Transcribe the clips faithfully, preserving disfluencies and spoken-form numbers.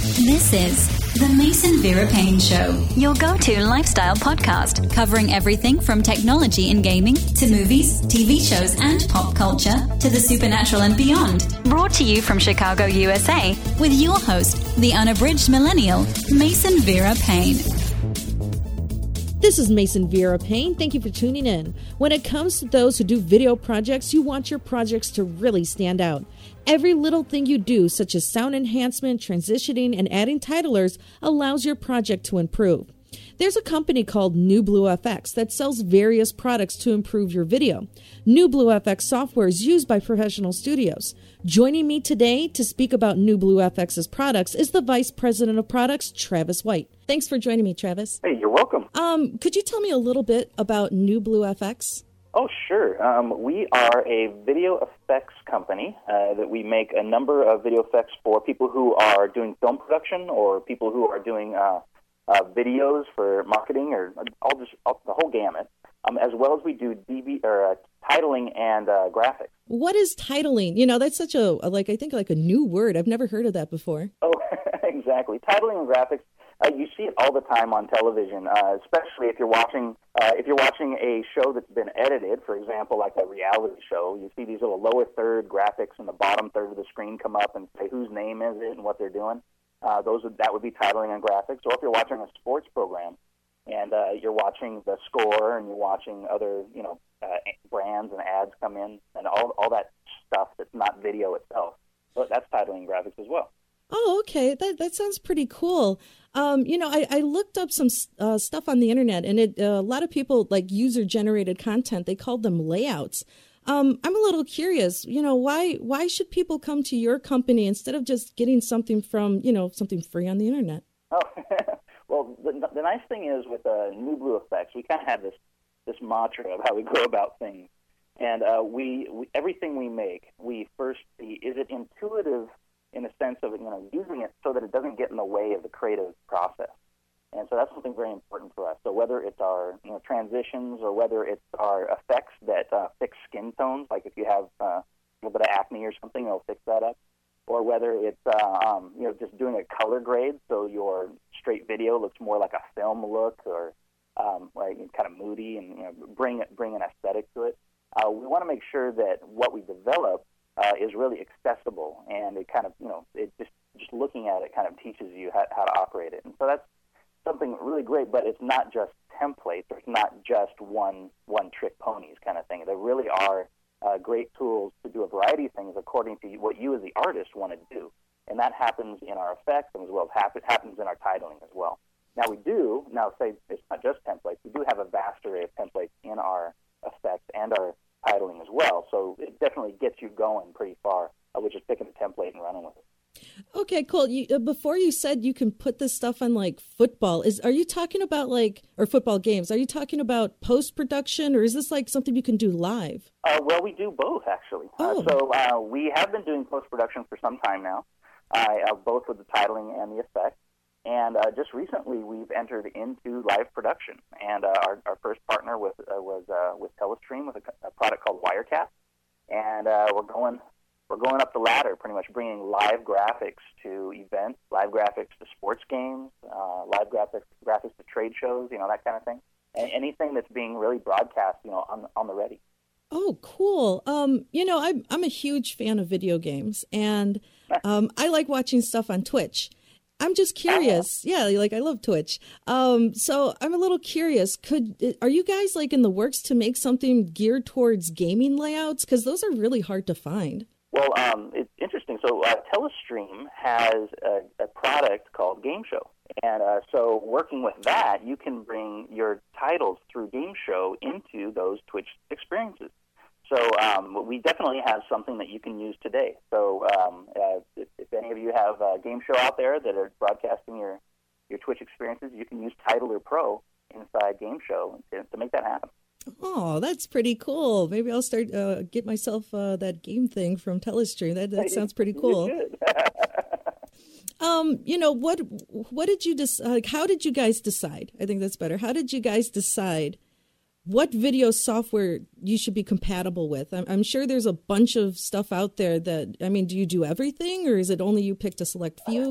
This is the Mason Vera Payne Show, your go-to lifestyle podcast covering everything from technology and gaming to movies, T V shows, and pop culture to the supernatural and beyond. Brought to you from Chicago, U S A, with your host, the unabridged millennial, Mason Vera Payne. This is Mason Vera Payne. Thank you for tuning in. When it comes to those who do video projects, you want your projects to really stand out. Every little thing you do, such as sound enhancement, transitioning, and adding titlers, allows your project to improve. There's a company called New Blue F X that sells various products to improve your video. New Blue F X software is used by professional studios. Joining me today to speak about New Blue F X's products is the Vice President of Products, Travis White. Thanks for joining me, Travis. Hey, you're welcome. Um, could you tell me a little bit about New Blue F X? Oh, sure. Um, we are a video effects company uh, that we make a number of video effects for people who are doing film production or people who are doing uh, uh, videos for marketing or all just all, the whole gamut, um, as well as we do D V or uh, titling and uh, graphics. What is titling? You know, that's such a like I think like a new word. I've never heard of that before. Oh, exactly. Titling and graphics. Uh, you see it all the time on television, uh, especially if you're watching uh, if you're watching a show that's been edited. For example, like a reality show, you see these little lower third graphics in the bottom third of the screen come up and say whose name is it and what they're doing. Uh, those would, that would be titling and graphics. Or if you're watching a sports program and uh, you're watching the score and you're watching other you know uh, brands and ads come in and all all that stuff that's not video itself. So that's titling and graphics as well. Oh, okay. That that sounds pretty cool. Um, you know, I, I looked up some uh, stuff on the internet, and it uh, a lot of people like user-generated content. They called them layouts. Um, I'm a little curious. You know, why why should people come to your company instead of just getting something from you know something free on the internet? Oh, well, the, the nice thing is with uh, New Blue Effects, we kind of have this this mantra of how we go about things, and uh, we, we everything we make, we first see is it intuitive in a sense of you know using it so that it doesn't get in the way of the creative process, and so that's something very important for us. So whether it's our you know transitions or whether it's our effects that uh, fix skin tones, like if you have uh, a little bit of acne or something, it'll fix that up, or whether it's uh, um, you know just doing a color grade so your straight video looks more like a film look or um, like kind of moody and you know bring it bring an aesthetic to it. Uh, we want to make sure that what we develop Uh, is really accessible, and it kind of, you know, it just just looking at it kind of teaches you how, how to operate it. And so that's something really great, but it's not just templates, or it's not just one one-trick ponies kind of thing. There really are uh, great tools to do a variety of things according to what you as the artist want to do. And that happens in our effects as well as happen, happens in our titling as well. Now we do, now say it's not just templates, we do have a vast array of templates in our effects and our titling as well, so it definitely gets you going pretty far, uh, which is picking a template and running with it. Okay, cool. You, uh, before you said you can put this stuff on like football, is are you talking about like, or football games, are you talking about post-production, or is this like something you can do live? Uh, well, we do both, actually. Oh. Uh, so uh, we have been doing post-production for some time now, uh, both with the titling and the effects. And uh, just recently, we've entered into live production, and uh, our, our first partner with, uh, was uh, with Telestream with a, a product called Wirecast, and uh, we're going we're going up the ladder, pretty much bringing live graphics to events, live graphics to sports games, uh, live graphics graphics to trade shows, you know that kind of thing, and anything that's being really broadcast, you know, on on the ready. Oh, cool. Um, you know, I'm I'm a huge fan of video games, and um, I like watching stuff on Twitch. I'm just curious. Yeah, like I love Twitch. Um, so I'm a little curious. Could are you guys like in the works to make something geared towards gaming layouts? Because those are really hard to find. Well, um, it's interesting. So uh, Telestream has a, a product called Game Show. And uh, so working with that, you can bring your titles through Game Show into those Twitch experiences. So um, we definitely have something that you can use today. So um, uh, if, if any of you have a Game Show out there that are broadcasting your, your Twitch experiences, you can use Titler Pro inside Game Show to, to make that happen. Oh, that's pretty cool. Maybe I'll start uh, get myself uh, that game thing from Telestream. That that sounds pretty cool. You um, you know what? What did you decide? Like, how did you guys decide? I think that's better. How did you guys decide what video software you should be compatible with? I'm, I'm sure there's a bunch of stuff out there that, I mean, do you do everything, or is it only you picked a select few?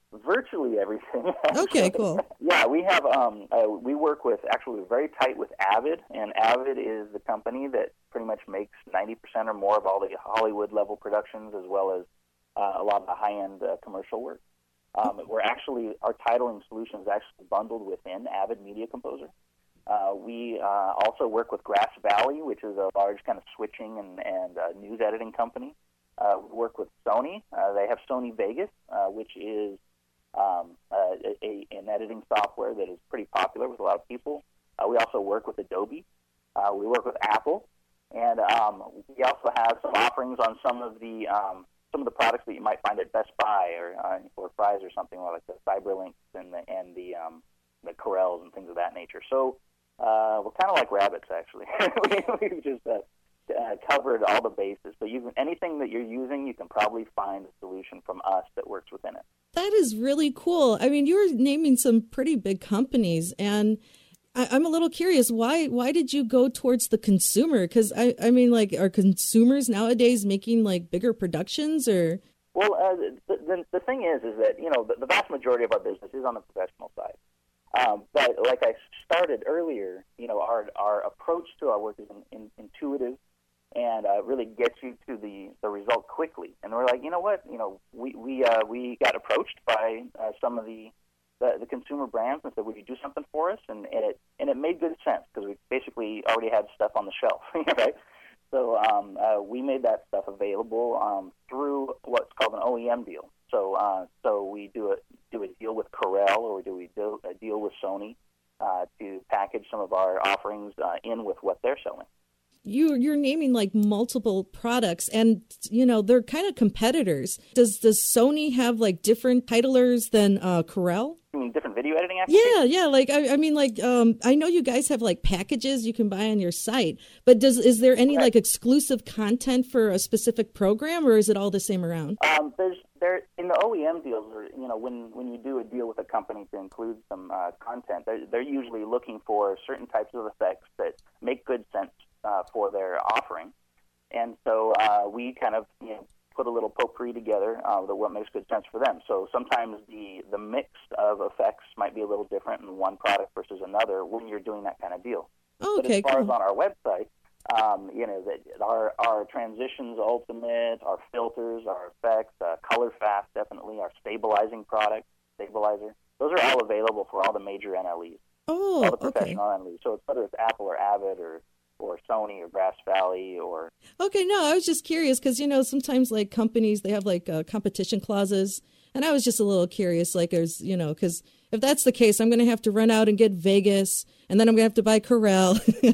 virtually everything. Okay, cool. Yeah, we have um, uh, we work with actually very tight with Avid, and Avid is the company that pretty much makes ninety percent or more of all the Hollywood level productions, as well as uh, a lot of the high end uh, commercial work. Um, we're actually our titling solution is actually bundled within Avid Media Composer. Uh, we uh, also work with Grass Valley, which is a large kind of switching and, and uh, news editing company. Uh, we work with Sony. Uh, they have Sony Vegas, uh, which is um, uh, a, an editing software that is pretty popular with a lot of people. Uh, we also work with Adobe. Uh, we work with Apple, and um, we also have some offerings on some of the um, some of the products that you might find at Best Buy or uh, or Fry's or something, like the Cyberlinks and the and the um, the Corels and things of that nature. So uh, we're kind of like rabbits, actually. we, we just uh, uh, covered all the bases. So you can, anything that you're using, you can probably find a solution from us that works within it. That is really cool. I mean, you were naming some pretty big companies, and I, I'm a little curious. Why why did you go towards the consumer? Because, I, I mean, like, are consumers nowadays making, like, bigger productions, or? Well, uh, the, the, the thing is, is that, you know, the, the vast majority of our business is on the professional side. Um, but like I started earlier, you know, our our approach to our work is in, in, intuitive and uh, really gets you to the, the result quickly. And we're like, you know what, you know, we we uh, we got approached by uh, some of the, the the consumer brands and said, would you do something for us? And, and it and it made good sense because we basically already had stuff on the shelf, right? So um, uh, we made that stuff available um, through what's called an O E M deal. So uh, so we do a do a deal with Corel, or do we do a deal with Sony uh, to package some of our offerings uh, in with what they're selling. You you're naming like multiple products, and you know they're kind of competitors. Does does Sony have like different titlers than uh, Corel? You mean different video editing applications? Yeah, yeah. Like I, I mean, like um, I know you guys have like packages you can buy on your site, but does is there any right. like exclusive content for a specific program, or is it all the same around? Um, there's there in the O E M deals, or you know, when when you do a deal with a company to include some uh, content, they're they're usually looking for certain types of effects that make good sense uh, for their offering, and so uh, we kind of you know. put a little potpourri together uh, that what makes good sense for them. So sometimes the, the mix of effects might be a little different in one product versus another when you're doing that kind of deal. Oh, but okay, as far cool. as on our website, um, you know, that our our transitions ultimate, our filters, our effects, uh, color fast, definitely, our stabilizing product, stabilizer, those are all available for all the major N L Es. Oh, all the okay. professional N L Es. So it's, whether it's Apple or Avid or or Sony or Grass Valley or... Okay, no, I was just curious because, you know, sometimes like companies, they have like uh, competition clauses. And I was just a little curious, like, there's, you know, because if that's the case, I'm going to have to run out and get Vegas, and then I'm going to have to buy Corel.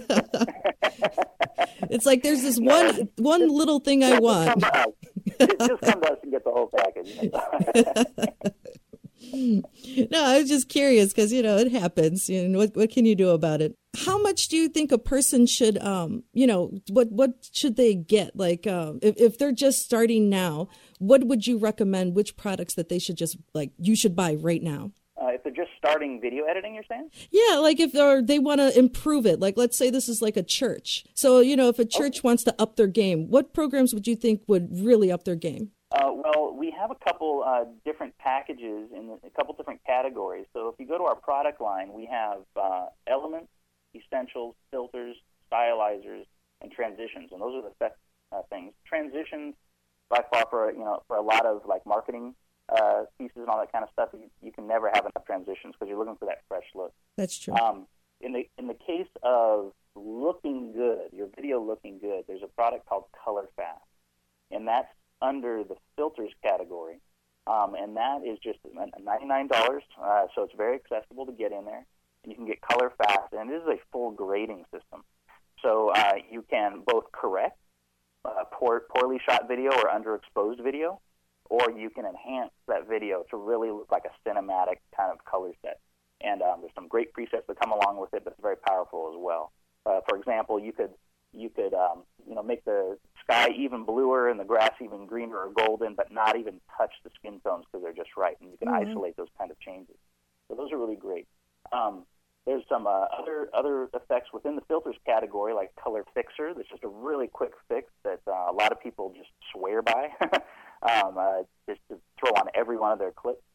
It's like there's this one one little thing I want. Just come to us and get the whole package. No, I was just curious because, you know, it happens. You know, what what can you do about it? How much do you think a person should, um, you know, what what should they get? Like, um, if, if they're just starting now, what would you recommend? Which products that they should just, like, you should buy right now? Uh, if they're just starting video editing, you're saying? Yeah, like if they're, they want to improve it. Like, let's say this is like a church. So, you know, if a church okay. wants to up their game, what programs would you think would really up their game? Uh, well, we have a couple uh, different packages in a couple different categories. So if you go to our product line, we have uh, Elements, Essentials, Filters, Stylizers, and Transitions, and those are the best uh, things. Transitions, by far, for you know, for a lot of like marketing uh, pieces and all that kind of stuff, you, you can never have enough transitions because you're looking for that fresh look. That's true. Um, in the in the case of looking good, your video looking good, there's a product called Color Fast, and that's under the filters category, um, and that is just ninety-nine dollars, uh, so it's very accessible to get in there, and you can get Color Fast, and it is a full grading system. So uh, you can both correct uh, poor, poorly shot video or underexposed video, or you can enhance that video to really look like a cinematic kind of color set. And um, there's some great presets that come along with it, but it's very powerful as well. Uh, for example, you could you could um, you know make the sky even bluer and the grass even greener or golden, but not even touch the skin tones because they're just right, and you can mm-hmm. isolate those kind of changes. So those are really great. Um, there's some uh, other other effects within the filters category, like Color Fixer. That's just a really quick fix that uh, a lot of people just swear by, um, uh, just to throw on every one of their clips.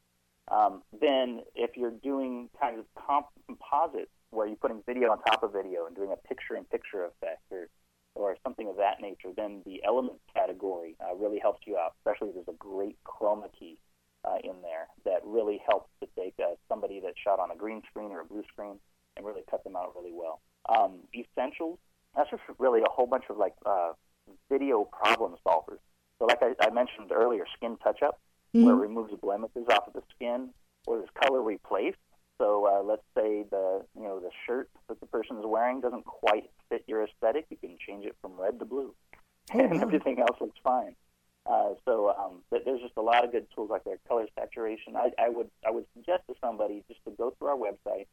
Um, then if you're doing kind of comp- composites where you're putting video on top of video and doing a picture-in-picture effect or, or something of that nature, then the elements category uh, really helps you out, especially if there's a great chroma key uh, in there that really helps to take uh, somebody that's shot on a green screen or a blue screen and really cut them out really well. Um, essentials, that's just really a whole bunch of like uh, video problem solvers. So like I, I mentioned earlier, skin touch-up, mm-hmm. where it removes blemishes off of the skin, or there's color replace. So uh, let's say the you know the shirt that the person is wearing doesn't quite fit your aesthetic. You can change it from red to blue, oh, and wow. everything else looks fine. Uh, so um, there's just a lot of good tools like that. Color saturation. I, I would I would suggest to somebody just to go through our website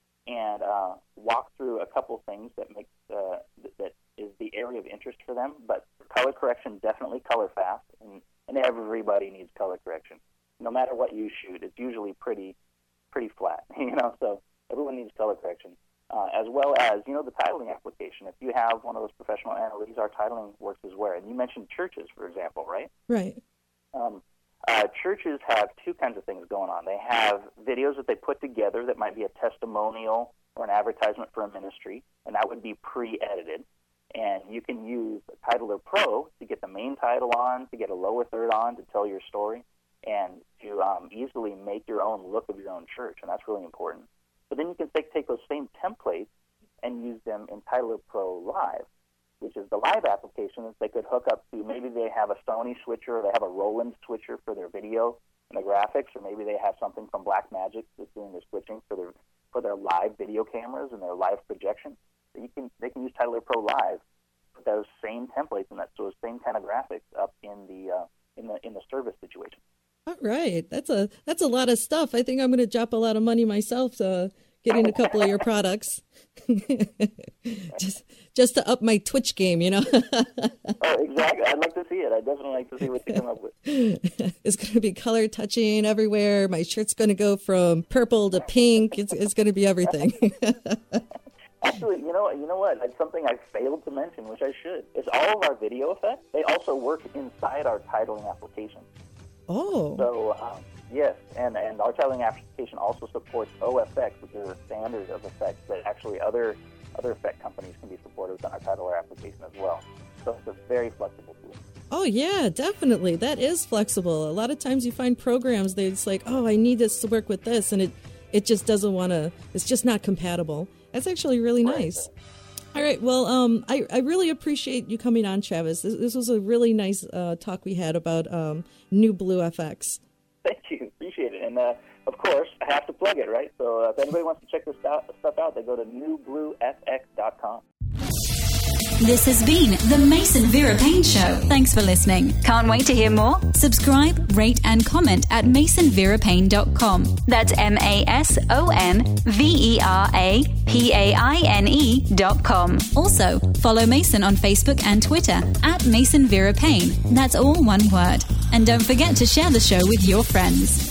and uh, walk through a couple things that make uh, that is the area of interest for them. But color correction, definitely color fast, and, and everybody needs color correction. No matter what you shoot, it's usually pretty pretty flat, you know. So everyone needs color correction, uh, as well as you know the titling application. If you have one of those professional analyses, our titling works as well. And you mentioned churches, for example, right? Right. Um, uh, churches have two kinds of things going on. They have videos that they put together that might be a testimonial or an advertisement for a ministry, and that would be pre-edited. And you can use Titler Pro to get the main title on, to get a lower third on, to tell your story, and to um, easily make your own look of your own church, and that's really important. But then you can take, take those same templates and use them in Titler Pro Live, which is the live application that they could hook up to. Maybe they have a Sony switcher, or they have a Roland switcher for their video and the graphics, or maybe they have something from Blackmagic that's doing the switching for their for their live video cameras and their live projection. So you can they can use Titler Pro Live, put those same templates and that those same kind of graphics up in the uh, in the in the service situation. All right, that's a that's a lot of stuff. I think I'm going to drop a lot of money myself to getting a couple of your products, just just to up my Twitch game, you know. Oh, exactly. I'd like to see it. I'd definitely like to see what you come up with. It's going to be color touching everywhere. My shirt's going to go from purple to pink. It's it's going to be everything. Actually, you know, you know what? It's something I failed to mention, which I should. Is all of our video effects, they also work inside our titling application. Oh. So, um, yes, and, and our titling application also supports O F X, which is a standard of effects that actually other other effect companies can be supported with on our Titler application as well. So it's a very flexible tool. Oh, yeah, definitely. That is flexible. A lot of times you find programs that it's like, oh, I need this to work with this, and it, it just doesn't want to, it's just not compatible. That's actually really nice. Right. All right. Well, um, I, I really appreciate you coming on, Travis. This, this was a really nice uh, talk we had about um, New Blue F X. Thank you. Appreciate it. And, uh, of course, I have to plug it, right? So uh, if anybody wants to check this out, stuff out, they go to new blue f x dot com. This has been the Mason Vera Payne Show. Thanks for listening. Can't wait to hear more? Subscribe, rate, and comment at mason vera payne dot com. That's M A S O N V E R A P A I N E dot com. Also, follow Mason on Facebook and Twitter at Mason Vera Payne. That's all one word. And don't forget to share the show with your friends.